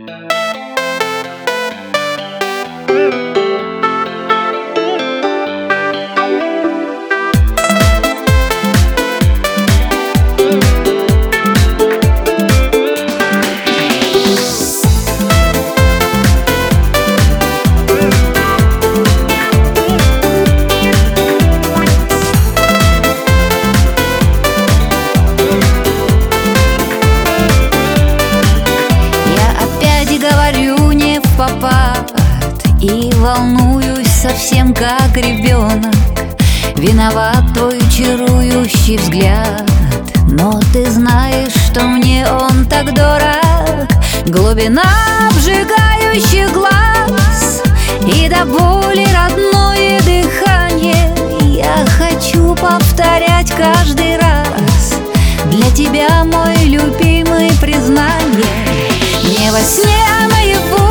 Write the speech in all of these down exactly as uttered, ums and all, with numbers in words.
И волнуюсь совсем как ребенок. Виноват твой чарующий взгляд, но ты знаешь, что мне он так дорог. Глубина обжигающих глаз и до боли родное дыхание. Я хочу повторять каждый раз для тебя, мой любимый, признание. Не во сне, а наяву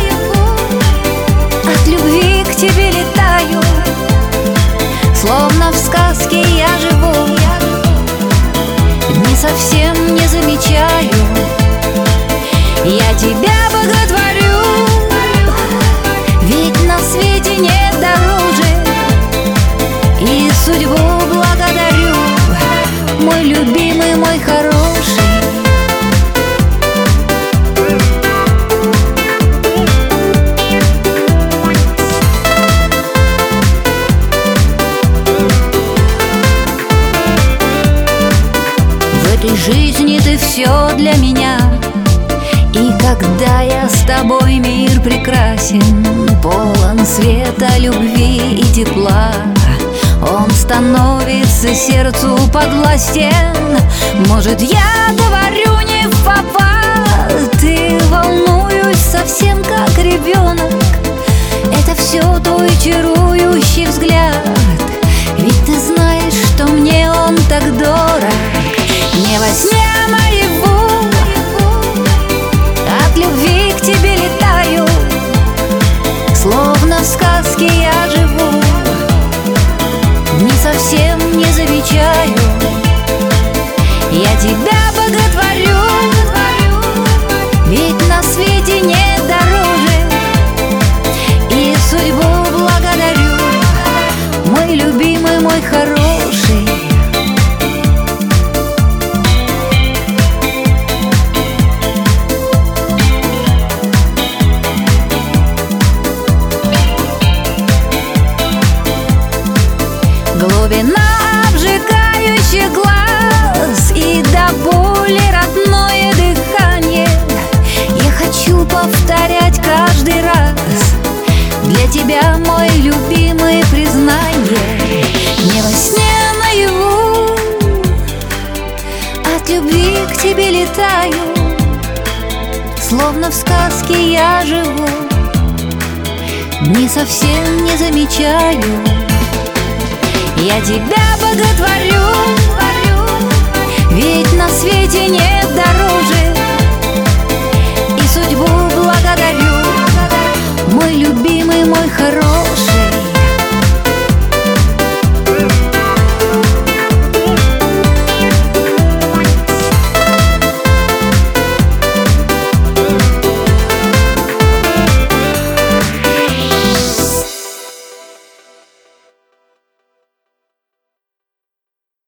от любви к тебе летаю, словно в сказке я живу, не совсем не замечаю. Я тебя боготворю, ведь на свете нет дороже, и судьбу благодарю, мой любимый, мой хороший. В этой жизни ты все для меня, и когда я с тобой, мир прекрасен, полон света, любви и тепла. Он становится сердцу подвластен. Может, я говорю не в попад, ты волнуюсь совсем как ребенок. Это все твой чарующий взгляд, ведь ты знаешь, что мне он так дорог. Не во сне, а наяву от любви к тебе летаю, словно в сказке я живу, не совсем не замечаю. Я тебя боготворю, ведь на свете нет дороже, и судьбу благодарю, мой любимый, мой хороший. Глубина обжигающих глаз и до боли родное дыхание. Я хочу повторять каждый раз для тебя, мой любимый, признание. Не во сне, а наяву от любви к тебе летаю, словно в сказке я живу, не совсем не замечаю. Я тебя боготворю, ведь на свете